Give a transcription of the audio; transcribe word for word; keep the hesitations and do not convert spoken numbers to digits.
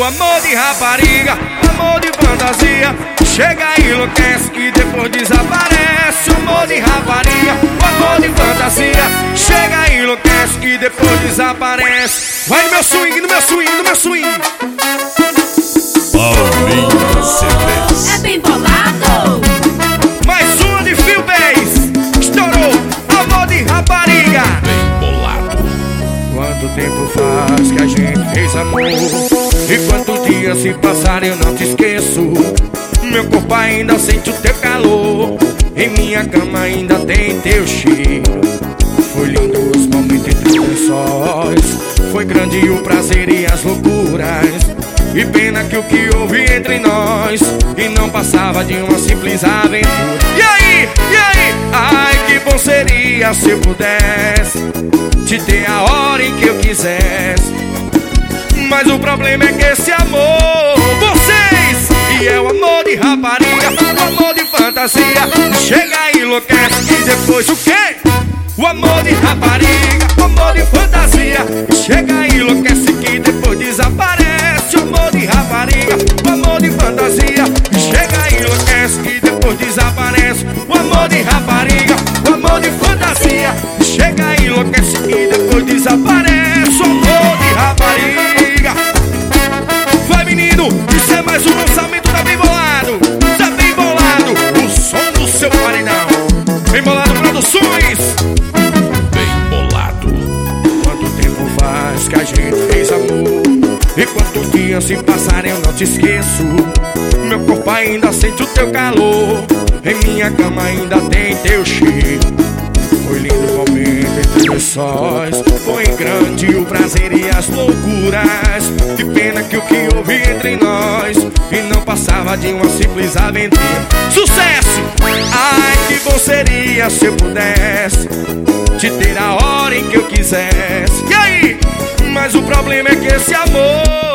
amor de rapariga, amor de fantasia. Chega e enlouquece e depois desaparece. O amor de rapariga, o amor de fantasia. Chega e enlouquece e depois desaparece. Vai no meu swing, no meu swing, no meu swing. Paulinho C Ds. É bem bolado. Mais uma de Phil Bass. Estourou, amor de rapariga. Bem bolado. Quanto tempo faz que a gente fez amor? E quantos dias se passaram eu não te esqueço. Meu corpo ainda sente o teu calor. Em minha cama ainda tem teu cheiro. Foi lindo os momentos entre os lençóis. Foi grande o prazer e as loucuras. E pena que o que houve entre nós e não passava de uma simples aventura. E aí, e aí? Ai, que bom seria se eu pudesse te ter a hora em que eu quisesse. Mas o problema é que esse amor, vocês, e é o amor de rapariga, o amor de fantasia. Chega e enlouquece e depois o quê? O amor de rapariga, o amor de fantasia. Chega e enlouquece que depois desaparece. O amor de rapariga, o amor de fantasia. Chega e enlouquece que depois desaparece. O amor de rapariga, o amor de fantasia. Chega e enlouquece que depois desaparece. O amor de rapariga. Vai, menino, isso é mais um lançamento da Bem Bolado. Da Bem Bolado, o som do seu paredão. Bem Bolado Produções. Que a gente fez amor. E quantos dias se passarem eu não te esqueço. Meu corpo ainda sente o teu calor. Em minha cama ainda tem teu cheiro. Foi lindo o momento entre os sóis. Foi grande o prazer e as loucuras. Que pena que o que houve entre nós e não passava de uma simples aventura. Sucesso! Ai, que bom seria se eu pudesse te ter a hora em que eu quisesse. E aí? Mas o problema é que esse amor